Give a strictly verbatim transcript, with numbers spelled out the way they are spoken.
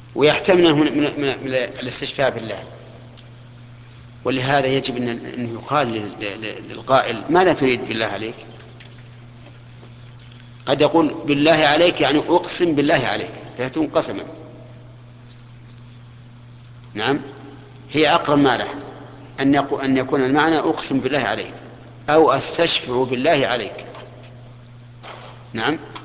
ويحتمل من, من, من, من الاستشفاء بالله. ولهذا يجب أن يقال للقائل ماذا تريد بالله عليك؟ قد يقول بالله عليك يعني أقسم بالله عليك، فيكون قسما. نعم، هي أقرب ما له أن يكون المعنى أقسم بالله عليك أو أستشفع بالله عليك. نعم.